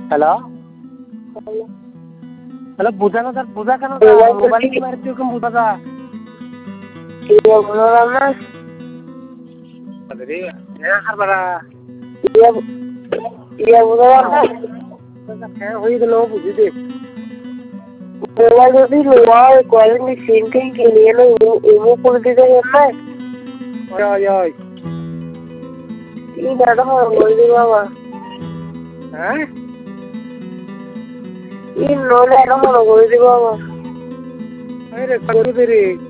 hello hello বুঝা না বুঝা কেন মোবাইল কি মারছি ওরকম বুঝা যা হয়ে গেল বুঝি দে মোবাইল যদি লোয়া কোয়ালিটি সিম টিম কিনে এলো এমও করে দিতে হবে ওই কি দাদা বলছি বাবা হ্যাঁ কি নলে এখন করে দিব বাবা আরে করে দে রে